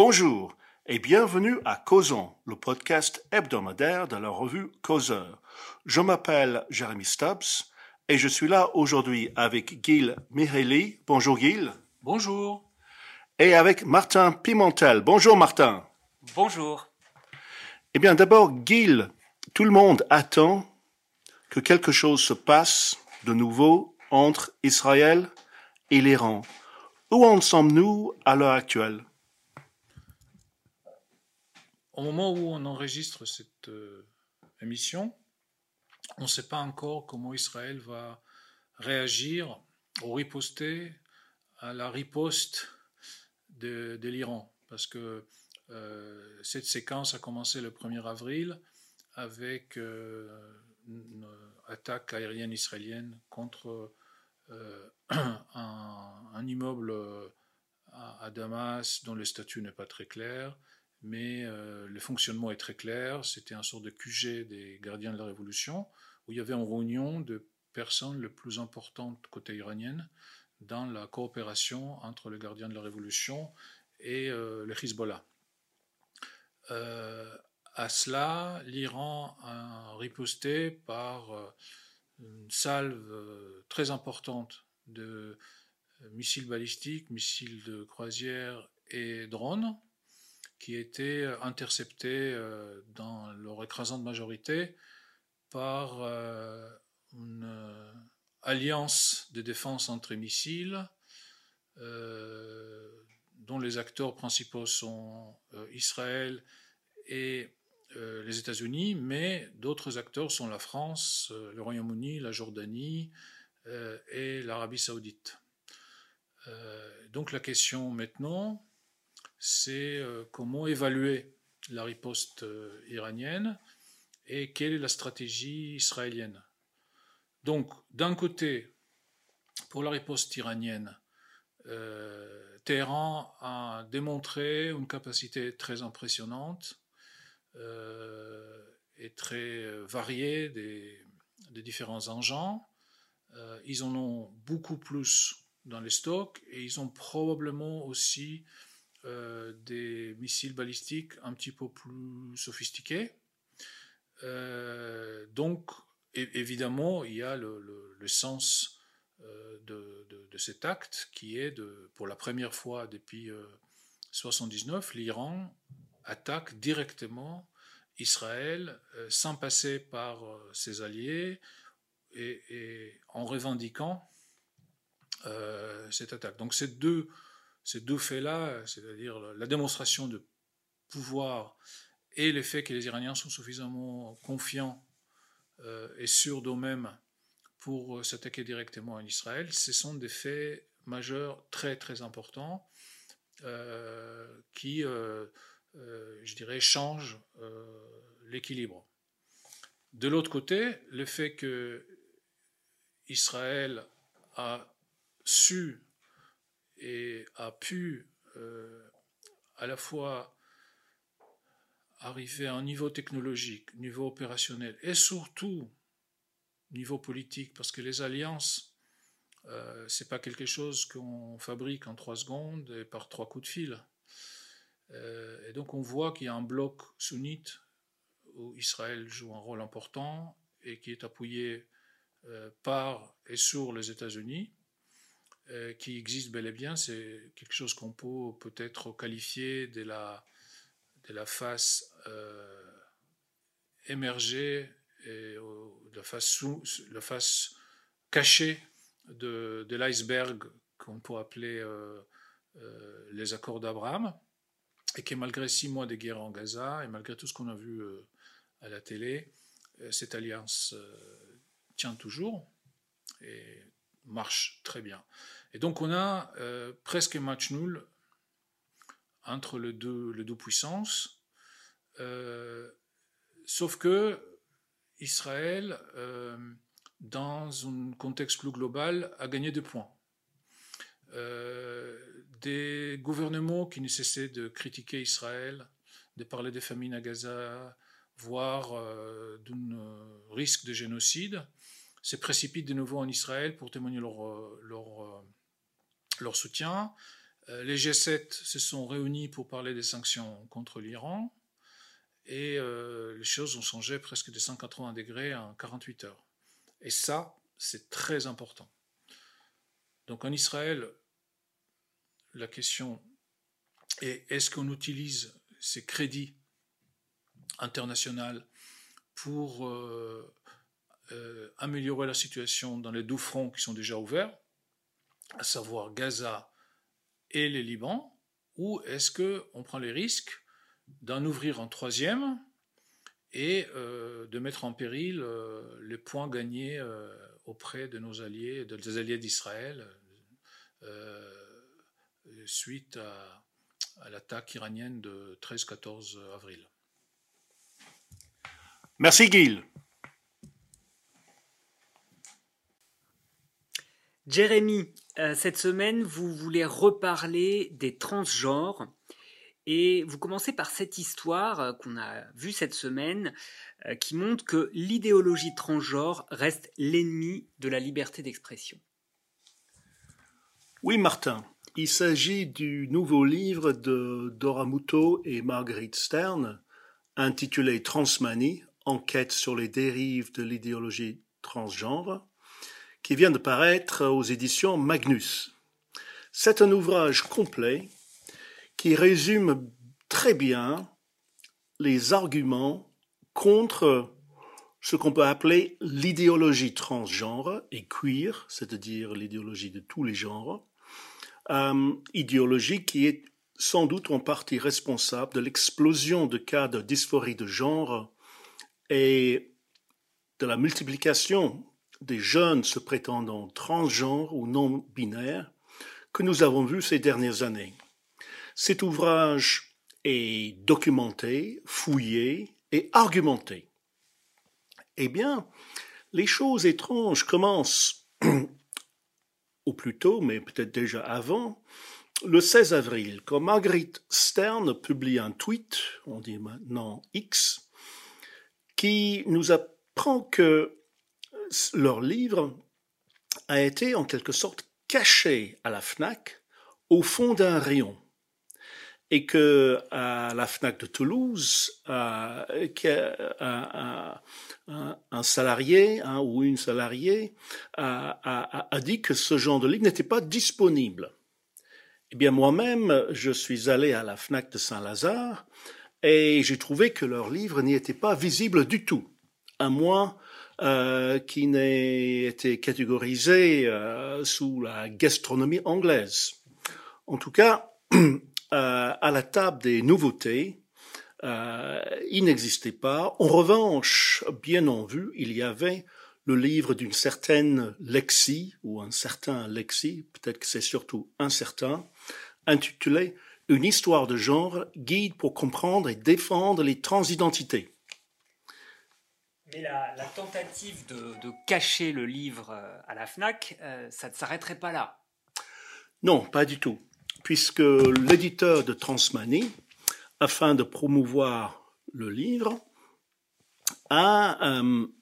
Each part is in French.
Bonjour et bienvenue à Causons, le podcast hebdomadaire de la revue Causeur. Je m'appelle Jérémy Stubbs et je suis là aujourd'hui avec Gil Mihaly. Bonjour Gil. Bonjour. Et avec Martin Pimentel. Bonjour Martin. Bonjour. Eh bien d'abord Gil, tout le monde attend que quelque chose se passe de nouveau entre Israël et l'Iran. Où en sommes-nous à l'heure actuelle ? Au moment où on enregistre cette émission, on ne sait pas encore comment Israël va réagir ou riposter à la riposte de l'Iran. Parce que cette séquence a commencé le 1er avril avec une attaque aérienne israélienne contre un immeuble à Damas dont le statut n'est pas très clair, mais le fonctionnement est très clair. C'était un sort de QG des gardiens de la Révolution, où il y avait une réunion de personnes les plus importantes côté iranienne dans la coopération entre les gardiens de la Révolution et le Hezbollah. À cela, l'Iran a riposté par une salve très importante de missiles balistiques, missiles de croisière et drones, qui étaient interceptés dans leur écrasante majorité par une alliance de défense anti-missiles dont les acteurs principaux sont Israël et les États-Unis, mais d'autres acteurs sont la France, le Royaume-Uni, la Jordanie et l'Arabie saoudite. Donc la question maintenant, c'est comment évaluer la riposte iranienne et quelle est la stratégie israélienne. Donc d'un côté, pour la riposte iranienne, Téhéran a démontré une capacité très impressionnante et très variée des différents engins. Ils en ont beaucoup plus dans les stocks et ils ont probablement aussi des missiles balistiques un petit peu plus sophistiqués. Donc, évidemment, il y a le sens de cet acte qui est, pour la première fois depuis 1979, l'Iran attaque directement Israël sans passer par ses alliés et en revendiquant cette attaque. Donc ces deux faits-là, c'est-à-dire la démonstration de pouvoir et le fait que les Iraniens sont suffisamment confiants et sûrs d'eux-mêmes pour s'attaquer directement à Israël, ce sont des faits majeurs très très importants qui, je dirais, changent l'équilibre. De l'autre côté, le fait que Israël a su et a pu à la fois arriver à un niveau technologique, niveau opérationnel et surtout niveau politique, parce que les alliances, c'est pas quelque chose qu'on fabrique en 3 secondes et par 3 coups de fil. Et donc on voit qu'il y a un bloc sunnite où Israël joue un rôle important et qui est appuyé par et sur les États-Unis, qui existe bel et bien. C'est quelque chose qu'on peut-être qualifier de la face émergée et la face cachée de l'iceberg qu'on peut appeler les accords d'Abraham, et qui malgré 6 mois de guerre en Gaza et malgré tout ce qu'on a vu à la télé, cette alliance tient toujours et marche très bien. Et donc on a presque un match nul entre les deux puissances, sauf que Israël, dans un contexte plus global, a gagné 2 points. Des gouvernements qui ne cessaient de critiquer Israël, de parler des famines à Gaza, voire d'un risque de génocide, se précipitent de nouveau en Israël pour témoigner leur soutien. Les G7 se sont réunis pour parler des sanctions contre l'Iran et les choses ont changé presque de 180 degrés en 48 heures. Et ça, c'est très important. Donc en Israël, la question est est-ce qu'on utilise ces crédits internationaux pour améliorer la situation dans les 2 fronts qui sont déjà ouverts, à savoir Gaza et les Liban, ou est-ce qu'on prend les risques d'en ouvrir un 3e et de mettre en péril les points gagnés auprès de nos alliés, des alliés d'Israël, suite à l'attaque iranienne de 13-14 avril. Merci Gil. Jérémy, cette semaine, vous voulez reparler des transgenres et vous commencez par cette histoire qu'on a vue cette semaine qui montre que l'idéologie transgenre reste l'ennemi de la liberté d'expression. Oui Martin, il s'agit du nouveau livre de Dora Muto et Marguerite Stern intitulé Transmanie, enquête sur les dérives de l'idéologie transgenre, qui vient de paraître aux éditions Magnus. C'est un ouvrage complet qui résume très bien les arguments contre ce qu'on peut appeler l'idéologie transgenre et queer, c'est-à-dire l'idéologie de tous les genres, idéologie qui est sans doute en partie responsable de l'explosion de cas de dysphorie de genre et de la multiplication des jeunes se prétendant transgenres ou non-binaires que nous avons vus ces dernières années. Cet ouvrage est documenté, fouillé et argumenté. Eh bien, les choses étranges commencent au plus tôt, mais peut-être déjà avant, le 16 avril, quand Marguerite Stern publie un tweet, on dit maintenant X, qui nous apprend que leur livre a été en quelque sorte caché à la FNAC au fond d'un rayon et que à la FNAC de Toulouse, un salarié ou une salariée a dit que ce genre de livre n'était pas disponible. Eh bien moi-même, je suis allé à la FNAC de Saint-Lazare et j'ai trouvé que leur livre n'y était pas visible du tout, à moins qui n'ait été catégorisé sous la gastronomie anglaise. En tout cas, à la table des nouveautés, il n'existait pas. En revanche, bien en vue, il y avait le livre d'une certaine Lexi, ou un certain Lexi, peut-être que c'est surtout un certain, intitulé « Une histoire de genre, guide pour comprendre et défendre les transidentités ». Mais la tentative de cacher le livre à la FNAC, ça ne s'arrêterait pas là. Non, pas du tout, puisque l'éditeur de Transmanie, afin de promouvoir le livre, a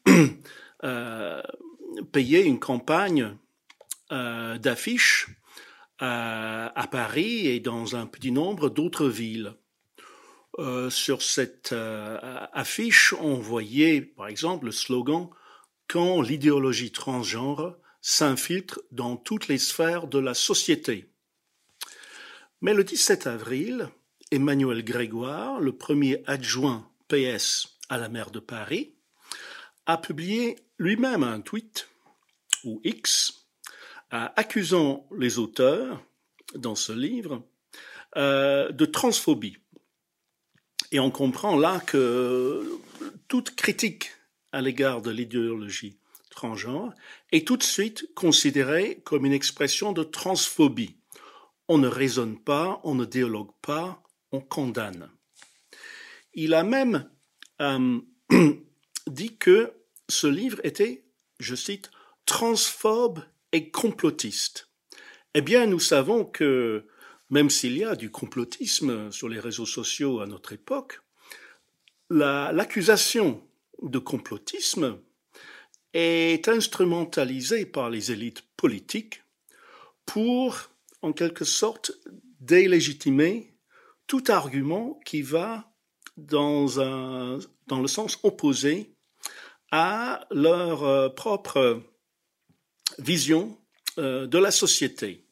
payé une campagne d'affiches à Paris et dans un petit nombre d'autres villes. Sur cette affiche, on voyait par exemple le slogan « Quand l'idéologie transgenre s'infiltre dans toutes les sphères de la société ». Mais le 17 avril, Emmanuel Grégoire, le premier adjoint PS à la maire de Paris, a publié lui-même un tweet, ou X, accusant les auteurs, dans ce livre, de transphobie. Et on comprend là que toute critique à l'égard de l'idéologie transgenre est tout de suite considérée comme une expression de transphobie. On ne raisonne pas, on ne dialogue pas, on condamne. Il a même dit que ce livre était, je cite, transphobe et complotiste. Eh bien, nous savons que même s'il y a du complotisme sur les réseaux sociaux à notre époque, l'accusation de complotisme est instrumentalisée par les élites politiques pour, en quelque sorte, délégitimer tout argument qui va dans le sens opposé à leur propre vision de la société.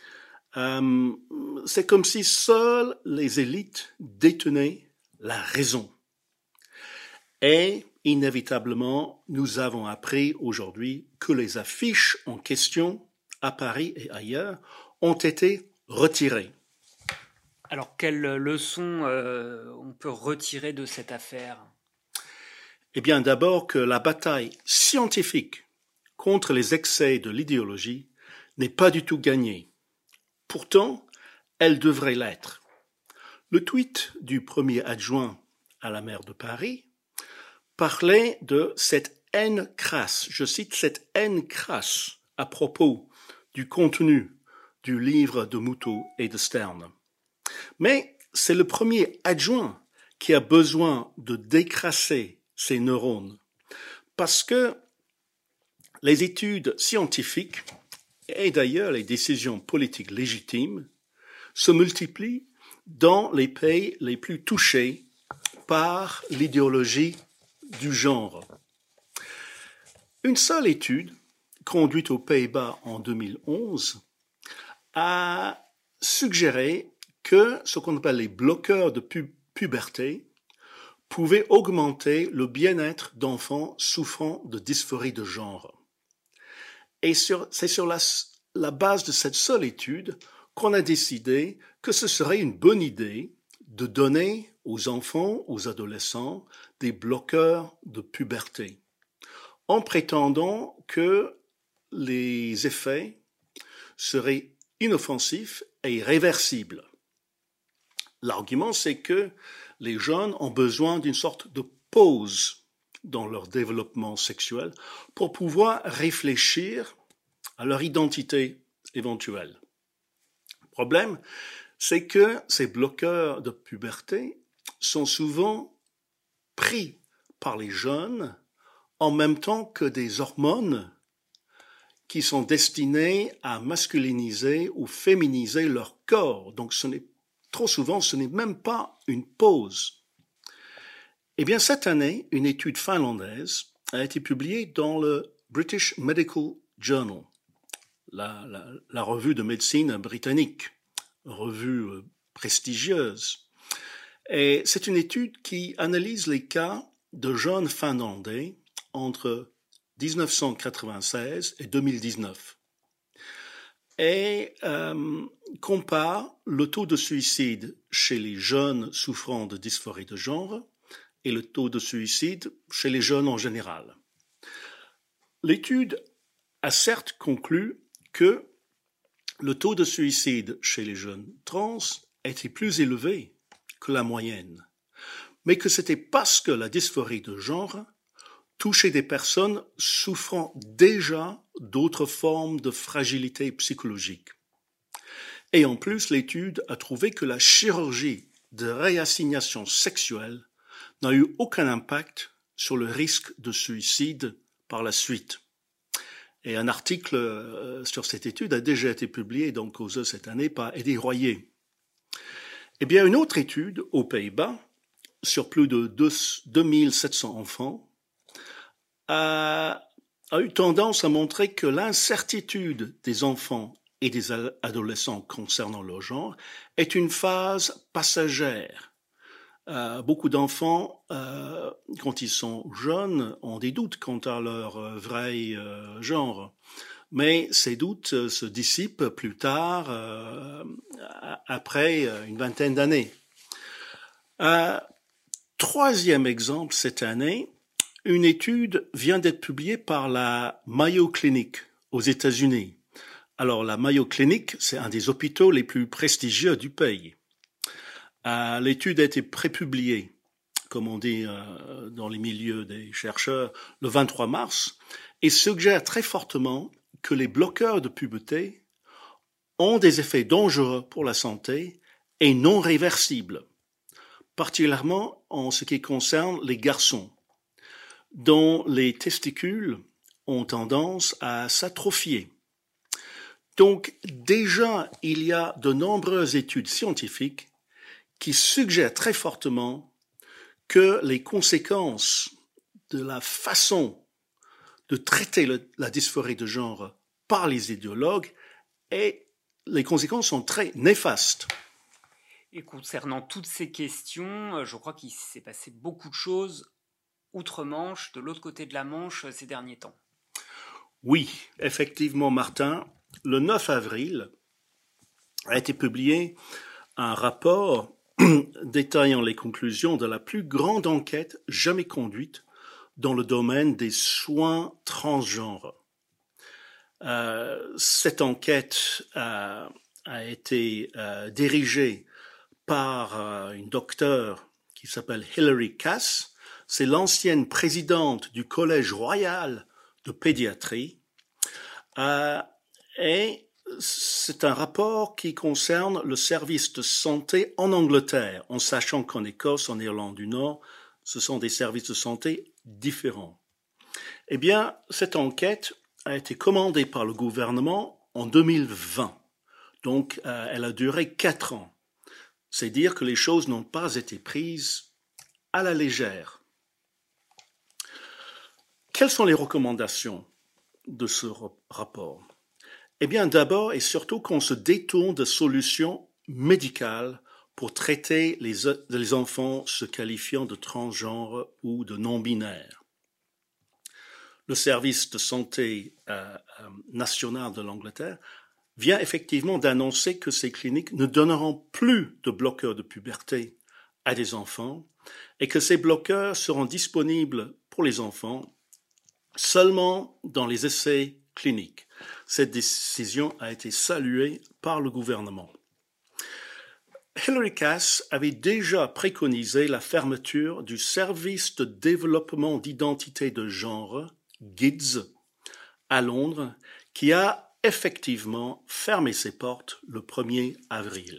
C'est comme si seules les élites détenaient la raison. Et inévitablement, nous avons appris aujourd'hui que les affiches en question, à Paris et ailleurs, ont été retirées. Alors, quelle leçon on peut retirer de cette affaire ? Eh bien, d'abord que la bataille scientifique contre les excès de l'idéologie n'est pas du tout gagnée. Pourtant, elle devrait l'être. Le tweet du premier adjoint à la maire de Paris parlait de cette haine crasse, je cite, cette haine crasse à propos du contenu du livre de Moutot et de Stern. Mais c'est le premier adjoint qui a besoin de décrasser ses neurones, parce que les études scientifiques et d'ailleurs les décisions politiques légitimes se multiplient dans les pays les plus touchés par l'idéologie du genre. Une seule étude, conduite aux Pays-Bas en 2011, a suggéré que ce qu'on appelle les bloqueurs de puberté pouvaient augmenter le bien-être d'enfants souffrant de dysphorie de genre. Et c'est sur la base de cette seule étude qu'on a décidé que ce serait une bonne idée de donner aux enfants, aux adolescents, des bloqueurs de puberté, en prétendant que les effets seraient inoffensifs et irréversibles. L'argument, c'est que les jeunes ont besoin d'une sorte de pause dans leur développement sexuel pour pouvoir réfléchir à leur identité éventuelle. Le problème, c'est que ces bloqueurs de puberté sont souvent pris par les jeunes en même temps que des hormones qui sont destinées à masculiniser ou féminiser leur corps. Donc trop souvent, ce n'est même pas une pause. Eh bien, cette année, une étude finlandaise a été publiée dans le British Medical Journal, la revue de médecine britannique, revue prestigieuse. Et c'est une étude qui analyse les cas de jeunes Finlandais entre 1996 et 2019 et compare le taux de suicide chez les jeunes souffrant de dysphorie de genre et le taux de suicide chez les jeunes en général. L'étude a certes conclu que le taux de suicide chez les jeunes trans était plus élevé que la moyenne, mais que c'était parce que la dysphorie de genre touchait des personnes souffrant déjà d'autres formes de fragilité psychologique. Et en plus, l'étude a trouvé que la chirurgie de réassignation sexuelle n'a eu aucun impact sur le risque de suicide par la suite. Et un article sur cette étude a déjà été publié dans Causeur cette année par Eddie Royer. Eh bien, une autre étude aux Pays-Bas, sur plus de 2700 enfants, a eu tendance à montrer que l'incertitude des enfants et des adolescents concernant leur genre est une phase passagère. Beaucoup d'enfants, quand ils sont jeunes, ont des doutes quant à leur vrai genre. Mais ces doutes se dissipent plus tard, après une vingtaine d'années. Troisième exemple cette année, une étude vient d'être publiée par la Mayo Clinic aux États-Unis. Alors la Mayo Clinic, c'est un des hôpitaux les plus prestigieux du pays. L'étude a été prépubliée, comme on dit dans les milieux des chercheurs, le 23 mars, et suggère très fortement que les bloqueurs de puberté ont des effets dangereux pour la santé et non réversibles, particulièrement en ce qui concerne les garçons, dont les testicules ont tendance à s'atrophier. Donc, déjà, il y a de nombreuses études scientifiques qui suggèrent très fortement que les conséquences de la façon de traiter la dysphorie de genre par les idéologues, et les conséquences sont très néfastes. Et concernant toutes ces questions, je crois qu'il s'est passé beaucoup de choses outre-Manche, de l'autre côté de la Manche, ces derniers temps. Oui, effectivement, Martin, le 9 avril a été publié un rapport détaillant les conclusions de la plus grande enquête jamais conduite dans le domaine des soins transgenres. Cette enquête a été dirigée par une docteure qui s'appelle Hilary Cass. C'est l'ancienne présidente du Collège royal de pédiatrie. Et c'est un rapport qui concerne le service de santé en Angleterre, en sachant qu'en Écosse, en Irlande du Nord, ce sont des services de santé différents. Eh bien, cette enquête a été commandée par le gouvernement en 2020. Donc, elle a duré 4 ans. C'est dire que les choses n'ont pas été prises à la légère. Quelles sont les recommandations de ce rapport? Eh bien, d'abord et surtout qu'on se détourne de solutions médicales pour traiter les enfants se qualifiant de transgenres ou de non-binaires. Le service de santé national de l'Angleterre vient effectivement d'annoncer que ces cliniques ne donneront plus de bloqueurs de puberté à des enfants et que ces bloqueurs seront disponibles pour les enfants seulement dans les essais cliniques. Cette décision a été saluée par le gouvernement. Hilary Cass avait déjà préconisé la fermeture du service de développement d'identité de genre, GIDS, à Londres, qui a effectivement fermé ses portes le 1er avril.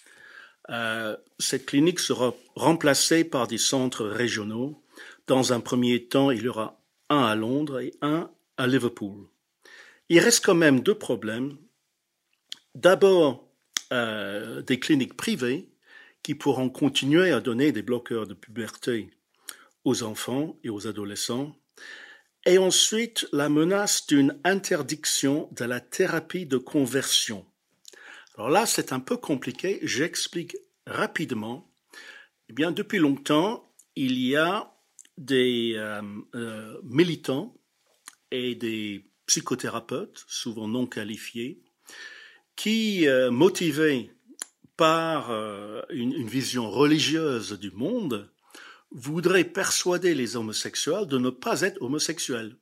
Cette clinique sera remplacée par des centres régionaux. Dans un premier temps, il y aura un à Londres et un à Liverpool. Il reste quand même 2 problèmes. D'abord, des cliniques privées qui pourront continuer à donner des bloqueurs de puberté aux enfants et aux adolescents. Et ensuite, la menace d'une interdiction de la thérapie de conversion. Alors là, c'est un peu compliqué. J'explique rapidement. Eh bien, depuis longtemps, il y a des militants et des psychothérapeutes, souvent non qualifiés, qui, motivés par une vision religieuse du monde, voudraient persuader les homosexuels de ne pas être homosexuels.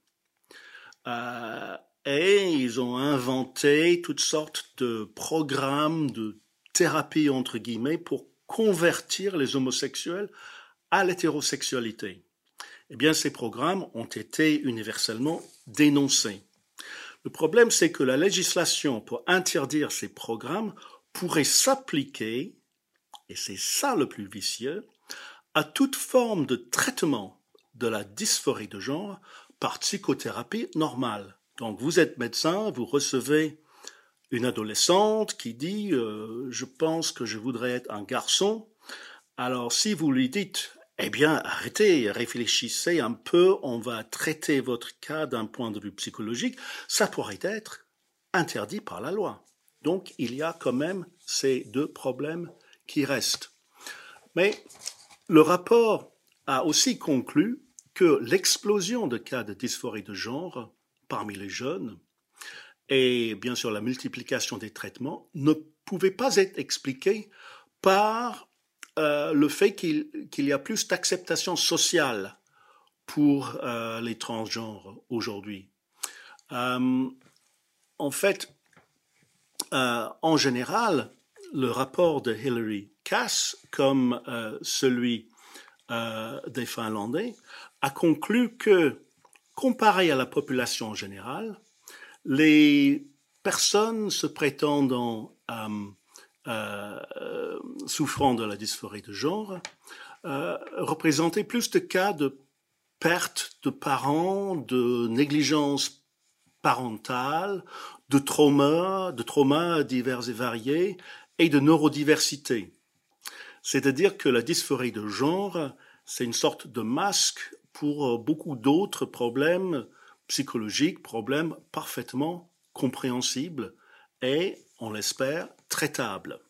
Et ils ont inventé toutes sortes de programmes de thérapie, entre guillemets, pour convertir les homosexuels à l'hétérosexualité. Eh bien, ces programmes ont été universellement dénoncés. Le problème, c'est que la législation pour interdire ces programmes pourrait s'appliquer, et c'est ça le plus vicieux, à toute forme de traitement de la dysphorie de genre par psychothérapie normale. Donc, vous êtes médecin, vous recevez une adolescente qui dit « Je pense que je voudrais être un garçon ». Alors, si vous lui dites « Eh bien, arrêtez, réfléchissez un peu, on va traiter votre cas d'un point de vue psychologique », ça pourrait être interdit par la loi. Donc, il y a quand même ces 2 problèmes qui restent. Mais le rapport a aussi conclu que l'explosion de cas de dysphorie de genre parmi les jeunes et bien sûr la multiplication des traitements ne pouvait pas être expliquée par le fait qu'il y a plus d'acceptation sociale pour les transgenres aujourd'hui. En fait, en général, le rapport de Hilary Cass, comme celui des Finlandais, a conclu que, comparé à la population en général, les personnes se prétendant souffrant de la dysphorie de genre représentaient plus de cas de perte de parents, de négligence parental, de traumas divers et variés et de neurodiversité. C'est-à-dire que la dysphorie de genre, c'est une sorte de masque pour beaucoup d'autres problèmes psychologiques, problèmes parfaitement compréhensibles et, on l'espère, traitables.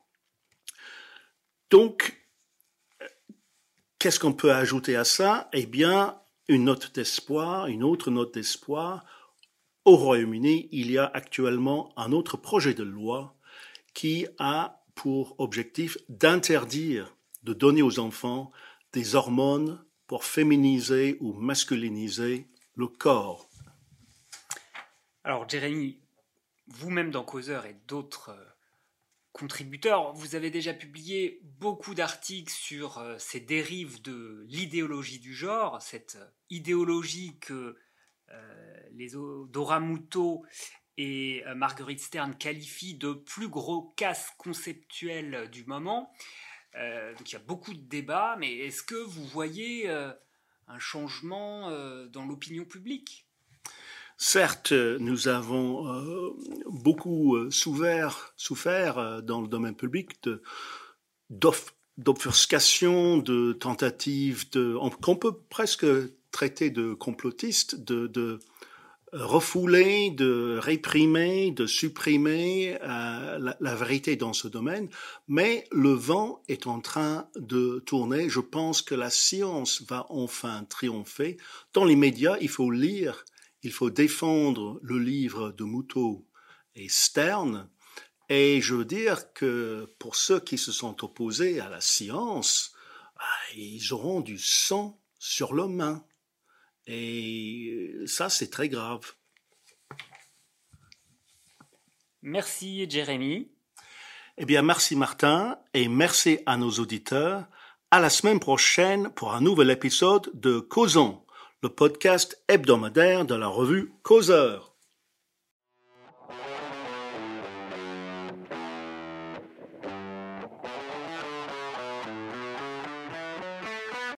Donc, qu'est-ce qu'on peut ajouter à ça? Eh bien, une autre note d'espoir. Au Royaume-Uni, il y a actuellement un autre projet de loi qui a pour objectif d'interdire de donner aux enfants des hormones pour féminiser ou masculiniser le corps. Alors, Jérémy, vous-même dans Causeur et d'autres contributeurs, vous avez déjà publié beaucoup d'articles sur ces dérives de l'idéologie du genre, cette idéologie que Dora Muto et Marguerite Stern qualifient de plus gros casse conceptuel du moment. Donc il y a beaucoup de débats, mais est-ce que vous voyez un changement dans l'opinion publique ? Certes, nous avons beaucoup souffert dans le domaine public d'obfuscation, de tentatives qu'on peut presque traiter de complotistes, de refouler, de réprimer, de supprimer la vérité dans ce domaine. Mais le vent est en train de tourner. Je pense que la science va enfin triompher. Dans les médias, il faut lire. Il faut défendre le livre de Muto et Stern. Et je veux dire que pour ceux qui se sont opposés à la science, ils auront du sang sur leurs mains. Et ça, c'est très grave. Merci, Jérémy. Eh bien, merci Martin et merci à nos auditeurs. À la semaine prochaine pour un nouvel épisode de Causons, le podcast hebdomadaire de la revue Causeur.